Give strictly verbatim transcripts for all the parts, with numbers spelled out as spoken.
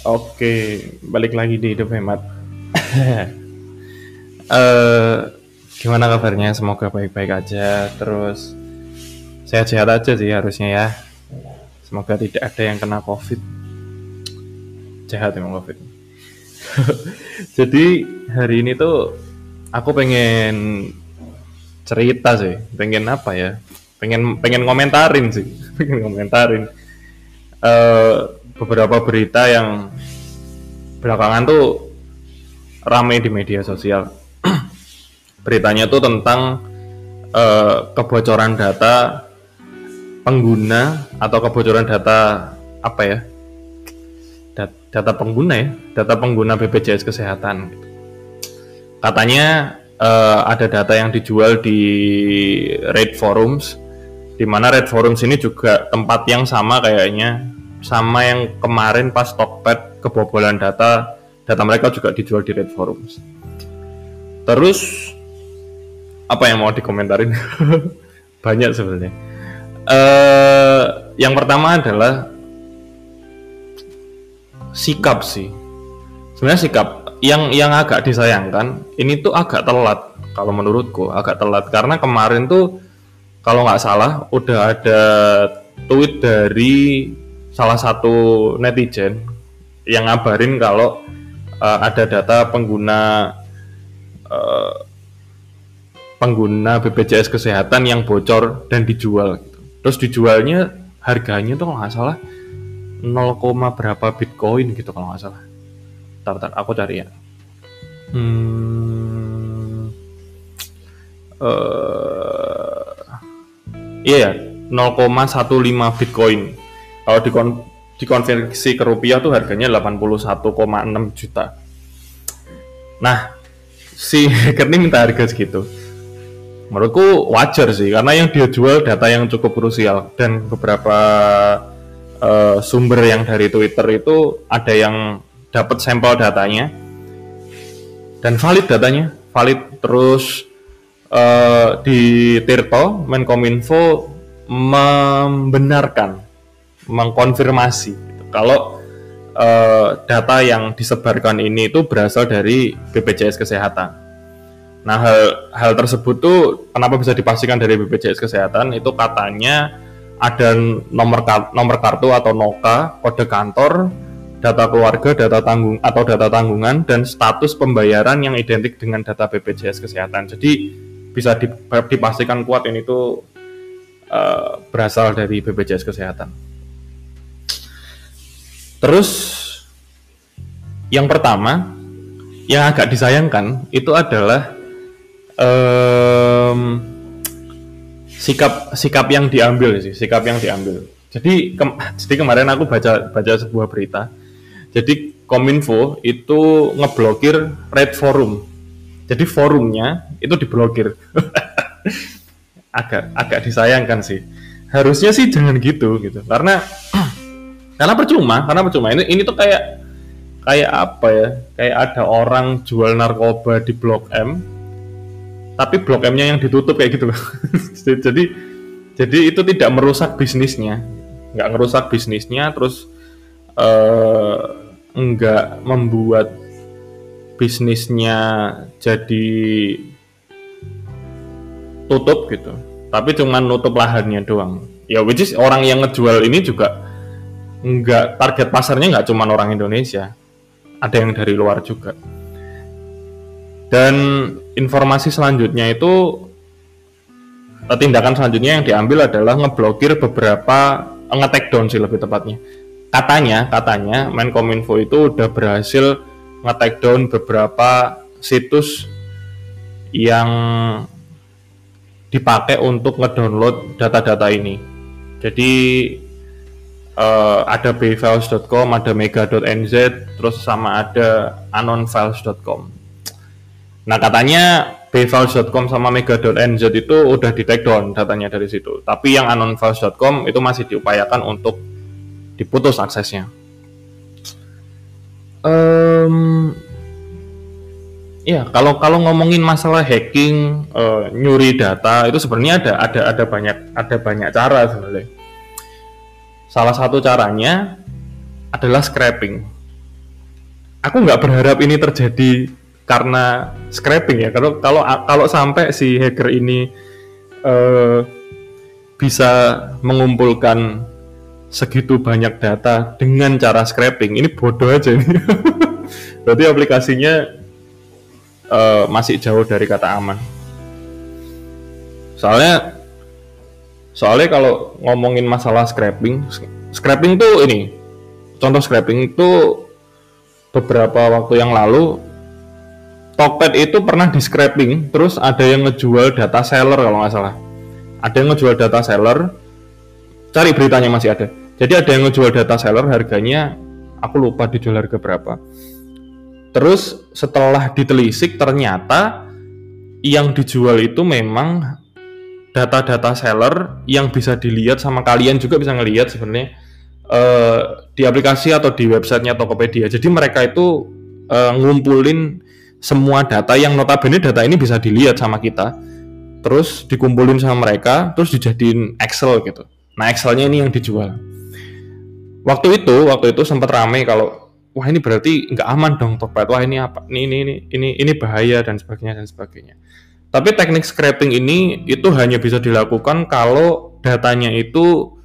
Oke, balik lagi di Hidup Hemat. Eh, Gimana kabarnya? Semoga baik-baik aja. Terus sehat-sehat aja sih harusnya ya. Semoga tidak ada yang kena COVID. Sehat emang COVID. Jadi hari ini tuh aku pengen cerita sih. Pengen apa ya? Pengen pengen ngomentarin sih. Pengen ngomentarin eh, beberapa berita yang belakangan tuh rame di media sosial. Beritanya tuh tentang uh, kebocoran data pengguna atau kebocoran data apa ya? Dat- data pengguna ya, data pengguna B P J S Kesehatan. Katanya uh, ada data yang dijual di Red Forums, di mana Red Forums ini juga tempat yang sama kayaknya sama yang kemarin pas Tokped kebobolan data, data mereka juga dijual di Red Forums. Terus apa yang mau dikomentarin? Banyak sebenarnya. Uh, yang pertama adalah sikap sih. Sebenarnya sikap yang yang agak disayangkan ini tuh agak telat kalau menurutku, agak telat karena kemarin tuh kalau nggak salah udah ada tweet dari salah satu netizen yang ngabarin kalau uh, ada data pengguna uh, pengguna B P J S Kesehatan yang bocor dan dijual gitu. Terus dijualnya harganya tuh kalau nggak salah nol, berapa Bitcoin gitu kalau nggak salah. Bentar, aku cari ya. Hmm, uh, iya, nol koma satu lima Bitcoin. Kalau dikon dikonversi ke rupiah tuh harganya delapan puluh satu koma enam juta. Nah, si hacker ini minta harga segitu. Menurutku wajar sih, karena yang dia jual data yang cukup krusial dan beberapa uh, sumber yang dari Twitter itu ada yang dapat sampel datanya dan valid datanya, valid. Terus uh, di Tirto, Menkominfo membenarkan, mengkonfirmasi gitu, kalau uh, data yang disebarkan ini itu berasal dari B P J S Kesehatan. Nah, hal, hal tersebut tuh kenapa bisa dipastikan dari B P J S Kesehatan itu katanya ada nomor nomor kartu atau N O K A, kode kantor, data keluarga, data tanggung atau data tanggungan dan status pembayaran yang identik dengan data B P J S Kesehatan. Jadi bisa dipastikan kuat ini tuh uh, berasal dari B P J S Kesehatan. Terus yang pertama yang agak disayangkan itu adalah Um, sikap sikap yang diambil sih, sikap yang diambil. Jadi ke, jadi kemarin aku baca baca sebuah berita. Jadi Kominfo itu ngeblokir Red Forum. Jadi forumnya itu diblokir. agak agak disayangkan sih. Harusnya sih jangan gitu gitu. Karena karena percuma, karena percuma. Ini ini tuh kayak kayak apa ya? Kayak ada orang jual narkoba di Blok M. Tapi Blok M-nya yang ditutup kayak gitu. jadi jadi itu tidak merusak bisnisnya, nggak merusak bisnisnya, terus uh, nggak membuat bisnisnya jadi tutup gitu. Tapi cuma nutup lahannya doang. Ya, which is orang yang ngejual ini juga nggak, target pasarnya nggak cuma orang Indonesia, ada yang dari luar juga. Dan informasi selanjutnya itu, tindakan selanjutnya yang diambil adalah ngeblokir beberapa, nge-take down sih lebih tepatnya. Katanya, katanya Menkominfo itu udah berhasil nge-take down beberapa situs yang dipakai untuk ngedownload data-data ini. Jadi uh, ada b files dot com, ada mega dot n z, terus sama ada anon files dot com. Nah, katanya b files dot com sama mega dot n z itu udah di take down datanya dari situ. Tapi yang anon files dot com itu masih diupayakan untuk diputus aksesnya. Um, ya, kalau kalau ngomongin masalah hacking, uh, nyuri data itu sebenarnya ada ada ada banyak ada banyak cara sebenarnya. Salah satu caranya adalah scraping. aku nggak berharap ini terjadi karena scraping ya. Kalau kalau kalau sampai si hacker ini uh, bisa mengumpulkan segitu banyak data dengan cara scraping, ini bodoh aja ini. Berarti aplikasinya uh, masih jauh dari kata aman. Soalnya soalnya kalau ngomongin masalah scraping, scraping tuh ini, contoh scraping itu beberapa waktu yang lalu Tokped itu pernah di scraping, terus ada yang ngejual data seller kalau nggak salah. Ada yang ngejual data seller, cari beritanya masih ada. Jadi ada yang ngejual data seller, harganya aku lupa dijual harga berapa. Terus setelah ditelisik ternyata yang dijual itu memang data-data seller yang bisa dilihat sama kalian juga bisa ngelihat sebenarnya uh, di aplikasi atau di websitenya Tokopedia. Jadi mereka itu uh, ngumpulin semua data yang notabene data ini bisa dilihat sama kita, terus dikumpulin sama mereka, terus dijadiin Excel gitu. Nah Excelnya ini yang dijual. Waktu itu, waktu itu sempat ramai kalau wah ini berarti nggak aman dong Tokped. Wah ini apa? Ini ini ini ini ini bahaya dan sebagainya dan sebagainya. Tapi teknik scraping ini itu hanya bisa dilakukan kalau datanya itu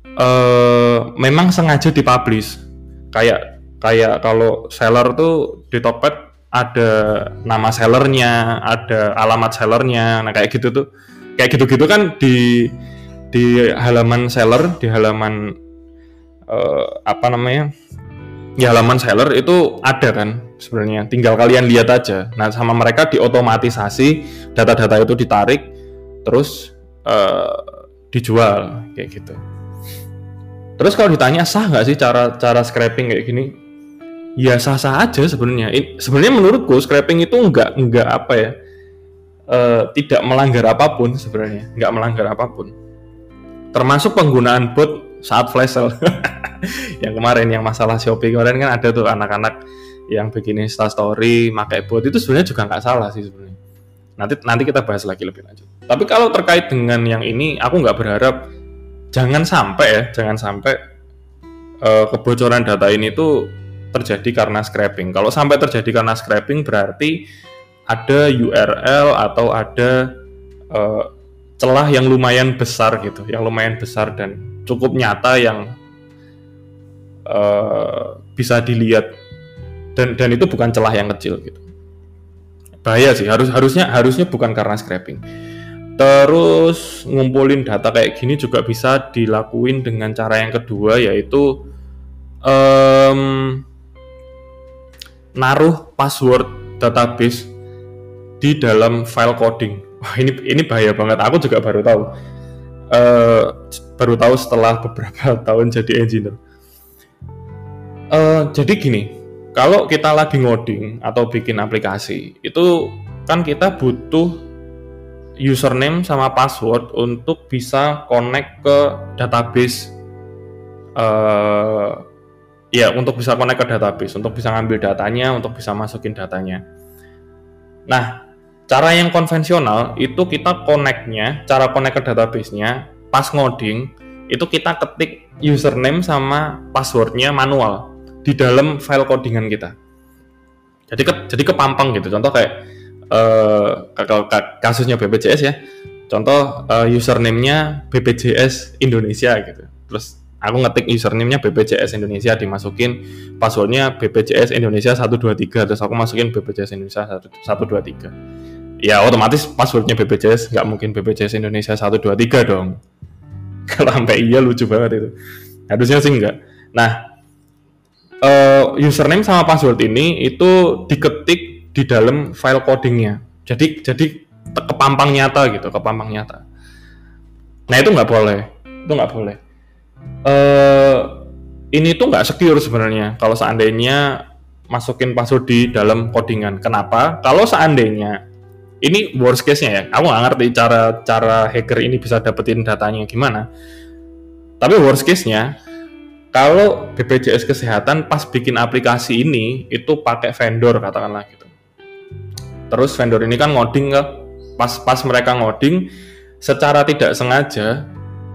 uh, memang sengaja dipublish. Kayak kayak kalau seller tuh di Tokped ada nama sellernya, ada alamat sellernya, nah kayak gitu tuh, kayak gitu-gitu kan di di halaman seller, di halaman uh, apa namanya, di halaman seller itu ada kan sebenarnya, tinggal kalian lihat aja. Nah sama mereka diotomatisasi, data-data itu ditarik, terus uh, dijual kayak gitu. Terus kalau ditanya sah nggak sih cara cara scraping kayak gini? Ya sah-sah aja sebenarnya. Sebenarnya menurutku scraping itu enggak enggak apa ya, uh, tidak melanggar apapun sebenarnya, enggak melanggar apapun. Termasuk penggunaan bot saat flash sale. Yang kemarin yang masalah Shopee kemarin kan ada tuh anak-anak yang bikin Insta story pakai bot, itu sebenarnya juga nggak salah sih sebenarnya. Nanti nanti kita bahas lagi lebih lanjut. Tapi kalau terkait dengan yang ini, aku nggak berharap, jangan sampai ya, jangan sampai uh, kebocoran data ini tuh terjadi karena scraping. Kalau sampai terjadi karena scraping berarti ada U R L atau ada uh, celah yang lumayan besar gitu, yang lumayan besar dan cukup nyata yang uh, bisa dilihat, dan dan itu bukan celah yang kecil gitu. Bahaya sih, harus harusnya harusnya bukan karena scraping. Terus ngumpulin data kayak gini juga bisa dilakuin dengan cara yang kedua, yaitu um, naruh password database di dalam file coding. Wah ini ini bahaya banget. Aku juga baru tahu. Uh, baru tahu setelah beberapa tahun jadi engineer. Uh, jadi gini, kalau kita lagi ngoding atau bikin aplikasi, itu kan kita butuh username sama password untuk bisa connect ke database. Uh, Ya, untuk bisa connect ke database, untuk bisa ngambil datanya, untuk bisa masukin datanya. Nah, cara yang konvensional itu kita connect-nya, cara connect ke database-nya, pas ngoding, itu kita ketik username sama password-nya manual di dalam file codingan kita. Jadi ke, jadi kepampang gitu. Contoh kayak uh, kasusnya B P J S ya. Contoh uh, username-nya B P J S Indonesia gitu. Terus aku ngetik username-nya B P J S Indonesia, dimasukin password-nya B P J S Indonesia satu dua tiga, terus aku masukin B P J S Indonesia satu dua tiga. Ya otomatis password-nya B P J S, nggak mungkin B P J S Indonesia satu dua tiga dong. Kalau sampai iya lucu banget itu. Harusnya sih enggak. Nah, uh, username sama password ini itu diketik di dalam file codingnya. Jadi jadi kepampang nyata gitu, kepampang nyata. Nah itu nggak boleh, itu nggak boleh. Uh, ini tuh nggak secure sebenarnya kalau seandainya masukin password di dalam codingan. Kenapa? Kalau seandainya ini worst case-nya ya, aku nggak ngerti cara cara hacker ini bisa dapetin datanya gimana. Tapi worst case-nya, kalau B P J S Kesehatan pas bikin aplikasi ini itu pakai vendor katakanlah gitu. Terus vendor ini kan ngoding ke pas pas mereka ngoding secara tidak sengaja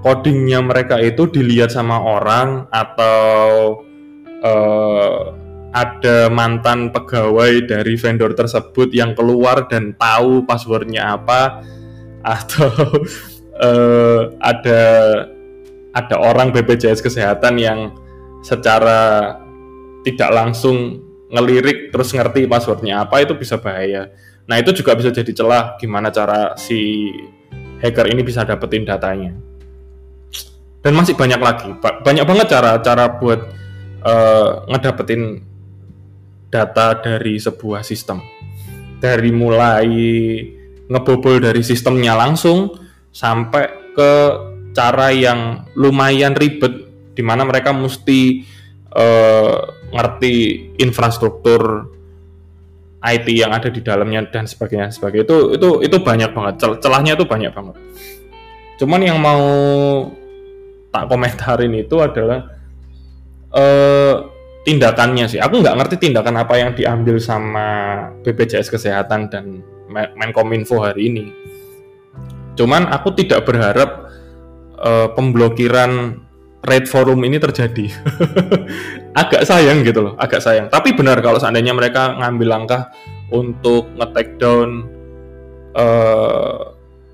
codingnya mereka itu dilihat sama orang atau uh, ada mantan pegawai dari vendor tersebut yang keluar dan tahu passwordnya apa, atau uh, ada ada orang B P J S Kesehatan yang secara tidak langsung ngelirik terus ngerti passwordnya apa, itu bisa bahaya. Nah itu juga bisa jadi celah gimana cara si hacker ini bisa dapetin datanya. Dan masih banyak lagi, banyak banget cara-cara buat uh, ngedapetin data dari sebuah sistem. Dari mulai ngebobol dari sistemnya langsung sampai ke cara yang lumayan ribet, di mana mereka mesti uh, ngerti infrastruktur I T yang ada di dalamnya dan sebagainya. Sebagainya itu itu itu banyak banget, Cel- celahnya itu banyak banget. Cuman yang mau tak komentarin itu adalah uh, tindakannya sih. Aku nggak ngerti tindakan apa yang diambil sama B P J S Kesehatan dan Menkominfo hari ini. Cuman aku tidak berharap uh, pemblokiran Raid Forum ini terjadi. Agak sayang gitu loh, agak sayang. Tapi benar kalau seandainya mereka ngambil langkah untuk nge-take down uh,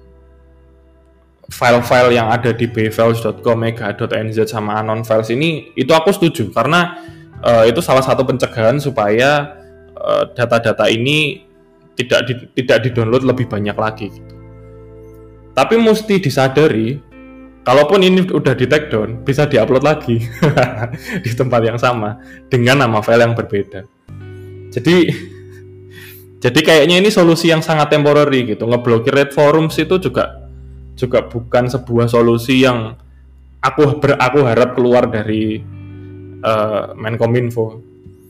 file-file yang ada di b files dot com, mega dot n z sama Anon Files ini, itu aku setuju karena uh, itu salah satu pencegahan supaya uh, data-data ini tidak di, tidak di-download lebih banyak lagi gitu. Tapi mesti disadari, kalaupun ini udah di take down, bisa di-upload lagi di tempat yang sama dengan nama file yang berbeda. Jadi jadi kayaknya ini solusi yang sangat temporary gitu. Ngeblokir Raid Forums itu juga juga bukan sebuah solusi yang aku ber, aku harap keluar dari uh, Menkominfo.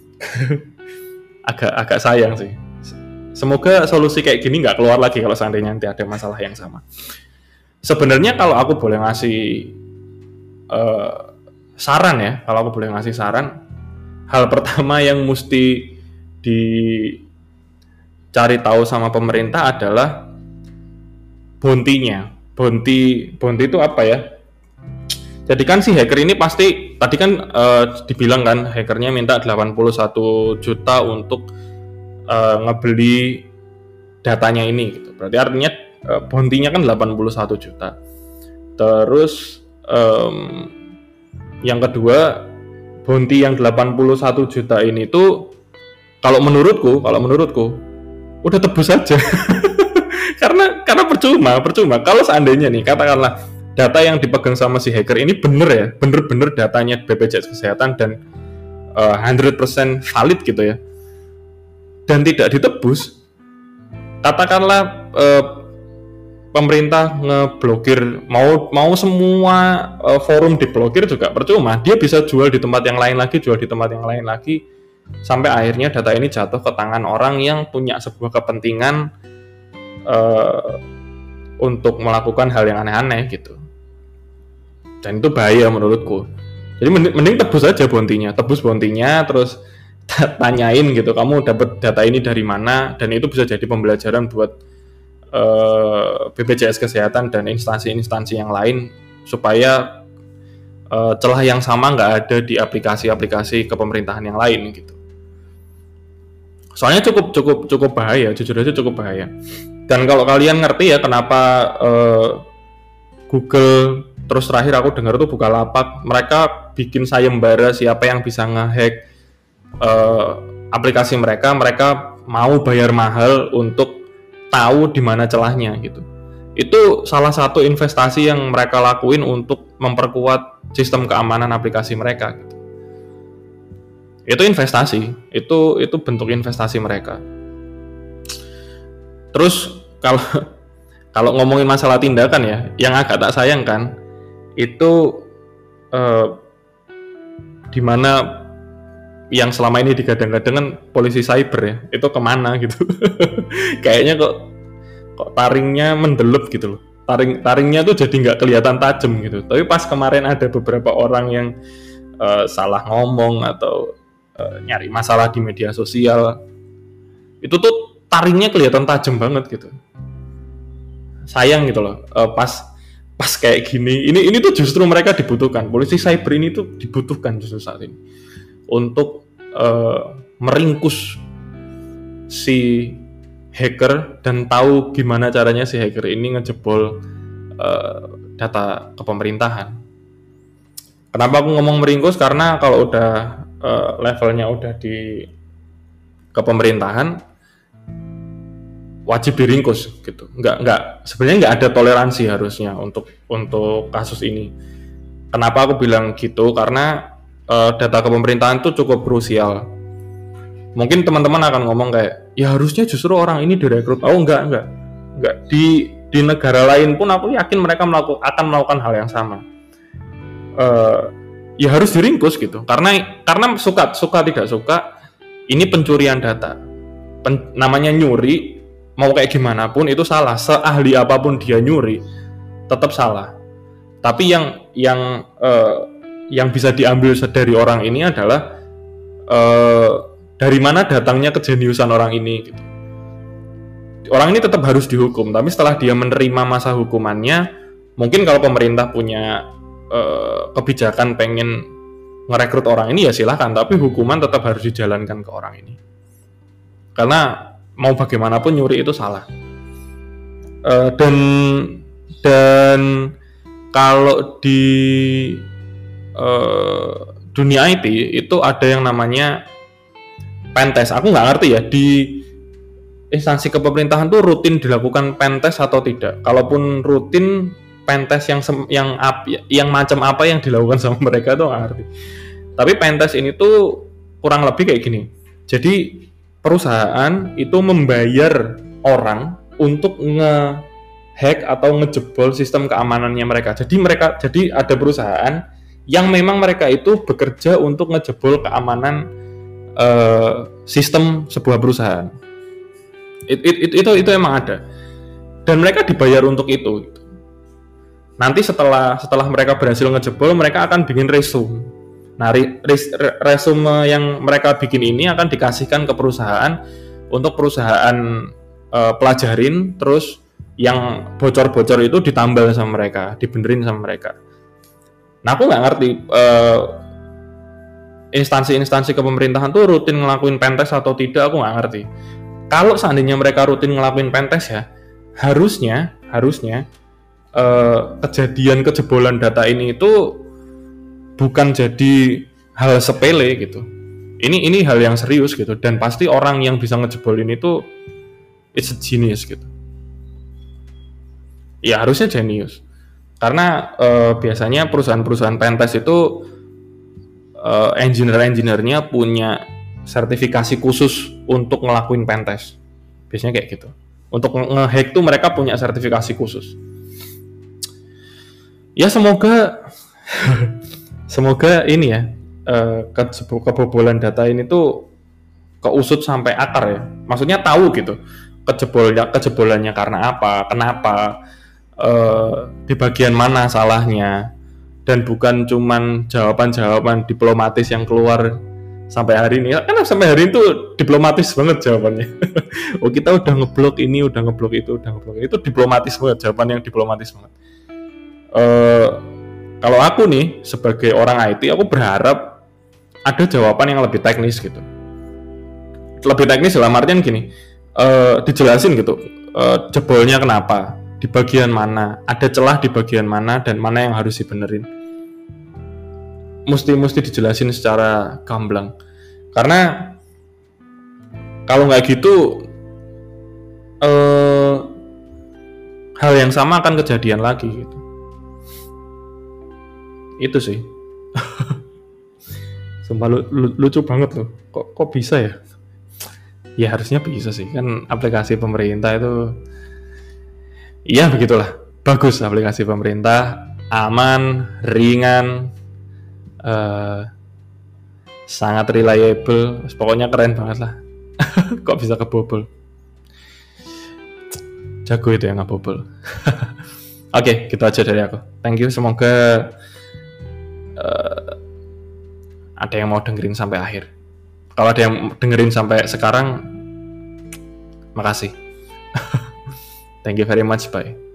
agak agak sayang sih. Semoga solusi kayak gini nggak keluar lagi kalau seandainya nanti ada masalah yang sama. Sebenarnya kalau aku boleh ngasih uh, saran ya, kalau aku boleh ngasih saran, hal pertama yang mesti dicari tahu sama pemerintah adalah bounty-nya. Bounty, bounty itu apa ya? Jadi kan si hacker ini pasti, tadi kan uh, dibilang kan hackernya minta delapan puluh satu juta untuk uh, ngebeli datanya ini gitu. Berarti artinya uh, bounty-nya kan delapan puluh satu juta. Terus um, yang kedua, bounty yang delapan puluh satu juta ini tuh kalau menurutku, kalau menurutku udah tebus aja. karena karena percuma, percuma. Kalau seandainya nih katakanlah data yang dipegang sama si hacker ini bener ya, bener-bener datanya B P J S Kesehatan dan uh, seratus persen valid gitu ya, dan tidak ditebus, katakanlah uh, pemerintah ngeblokir, mau mau semua uh, forum diblokir juga percuma. Dia bisa jual di tempat yang lain lagi, jual di tempat yang lain lagi, sampai akhirnya data ini jatuh ke tangan orang yang punya sebuah kepentingan uh, untuk melakukan hal yang aneh-aneh gitu. Dan itu bahaya menurutku. Jadi mending, mending tebus aja bounty-nya, tebus bounty-nya, terus tanyain gitu, kamu dapat data ini dari mana, dan itu bisa jadi pembelajaran buat uh, B P J S Kesehatan dan instansi-instansi yang lain supaya uh, celah yang sama nggak ada di aplikasi-aplikasi kepemerintahan yang lain gitu. Soalnya cukup cukup cukup bahaya, jujur aja cukup bahaya. Dan kalau kalian ngerti ya kenapa uh, Google, terus terakhir aku dengar tuh Bukalapak, mereka bikin sayembara siapa yang bisa ngehack uh, aplikasi mereka, mereka mau bayar mahal untuk tahu di mana celahnya gitu. Itu salah satu investasi yang mereka lakuin untuk memperkuat sistem keamanan aplikasi mereka gitu. Itu investasi, itu itu bentuk investasi mereka. Terus kalau kalau ngomongin masalah tindakan ya, yang agak tak sayangkan itu eh, di mana yang selama ini digadang-gadang kan polisi cyber ya, itu kemana gitu. Kayaknya kok kok taringnya mendelup gitu loh. Taring taringnya tuh jadi nggak kelihatan tajam gitu. Tapi pas kemarin ada beberapa orang yang uh, salah ngomong atau uh, nyari masalah di media sosial, itu tuh taringnya kelihatan tajam banget gitu. Sayang gitu loh, uh, pas pas kayak gini, ini ini tuh justru mereka dibutuhkan. Polisi cyber ini tuh dibutuhkan justru saat ini untuk uh, meringkus si hacker dan tahu gimana caranya si hacker ini ngejebol uh, data kepemerintahan. Kenapa aku ngomong meringkus? Karena kalau udah uh, levelnya udah di kepemerintahan wajib diringkus gitu. Nggak nggak sebenarnya nggak ada toleransi harusnya untuk untuk kasus ini. Kenapa aku bilang gitu? Karena uh, data kepemerintahan itu cukup krusial. Mungkin teman-teman akan ngomong kayak, ya harusnya justru orang ini direkrut. Oh enggak enggak enggak di di negara lain pun aku yakin mereka melakukan akan melakukan hal yang sama. Uh, ya harus diringkus gitu. Karena karena suka suka tidak suka ini pencurian data. Pen, namanya nyuri. Mau kayak gimana pun itu salah, seahli apapun dia nyuri tetap salah. Tapi yang yang uh, yang bisa diambil dari orang ini adalah uh, dari mana datangnya kejeniusan orang ini gitu. Orang ini tetap harus dihukum, tapi setelah dia menerima masa hukumannya, mungkin kalau pemerintah punya uh, kebijakan pengen ngerekrut orang ini ya silahkan, tapi hukuman tetap harus dijalankan ke orang ini. Karena mau bagaimanapun nyuri itu salah. Uh, dan dan kalau di uh, dunia I T itu ada yang namanya pentest. Aku nggak ngerti ya di instansi kepemerintahan tuh rutin dilakukan pentest atau tidak. Kalaupun rutin pentest yang sem- yang ap- yang macam apa yang dilakukan sama mereka tuh nggak ngerti. Tapi pentest ini tuh kurang lebih kayak gini. Jadi perusahaan itu membayar orang untuk nge-hack atau ngejebol sistem keamanannya mereka. Jadi mereka jadi ada perusahaan yang memang mereka itu bekerja untuk ngejebol keamanan uh, sistem sebuah perusahaan. It, it, it, itu itu emang ada. Dan mereka dibayar untuk itu. Nanti setelah setelah mereka berhasil ngejebol, mereka akan bikin resume. Nah, res, resume yang mereka bikin ini akan dikasihkan ke perusahaan untuk perusahaan uh, pelajarin, terus yang bocor-bocor itu ditambal sama mereka, dibenerin sama mereka. Nah, aku nggak ngerti uh, instansi-instansi kepemerintahan tuh rutin ngelakuin pentest atau tidak, aku nggak ngerti. Kalau seandainya mereka rutin ngelakuin pentest ya, harusnya harusnya uh, kejadian kejebolan data ini itu bukan jadi hal sepele gitu. Ini ini hal yang serius gitu, dan pasti orang yang bisa ngejebolin itu it's a genius gitu. Ya harusnya genius. Karena uh, biasanya perusahaan-perusahaan pentest itu uh, engineer-engineernya punya sertifikasi khusus untuk ngelakuin pentest. Biasanya kayak gitu. Untuk nge-hack tuh mereka punya sertifikasi khusus. Ya semoga semoga ini ya uh, ke- kebobolan data ini tuh keusut sampai akar ya. Maksudnya tahu gitu kejebolnya kejebolannya karena apa, kenapa, uh, di bagian mana salahnya, dan bukan cuman jawaban-jawaban diplomatis yang keluar sampai hari ini. Karena sampai hari itu diplomatis banget jawabannya. Oh kita udah ngeblok ini, udah ngeblok itu, udah ngeblok itu, diplomatis banget, jawaban yang diplomatis banget. Uh, Kalau aku nih sebagai orang I T, aku berharap ada jawaban yang lebih teknis gitu. Lebih teknis dalam artian gini, uh, dijelasin gitu, uh, jebolnya kenapa, di bagian mana, ada celah di bagian mana, dan mana yang harus dibenerin. Mesti mesti dijelasin secara gamblang. Karena kalau nggak gitu, uh, hal yang sama akan kejadian lagi gitu. Itu sih. Sumpah lu, lu, lucu banget loh. Kok kok bisa ya? Ya harusnya bisa sih. Kan aplikasi pemerintah itu iya begitulah. Bagus aplikasi pemerintah, aman, ringan, uh, sangat reliable. Pokoknya keren banget lah. Kok bisa kebobol? Jago itu yang ngebobol. Oke, okay, gitu aja dari aku. Thank you, semoga Uh, ada yang mau dengerin sampai akhir. Kalau ada yang dengerin sampai sekarang, makasih. Thank you very much, bye.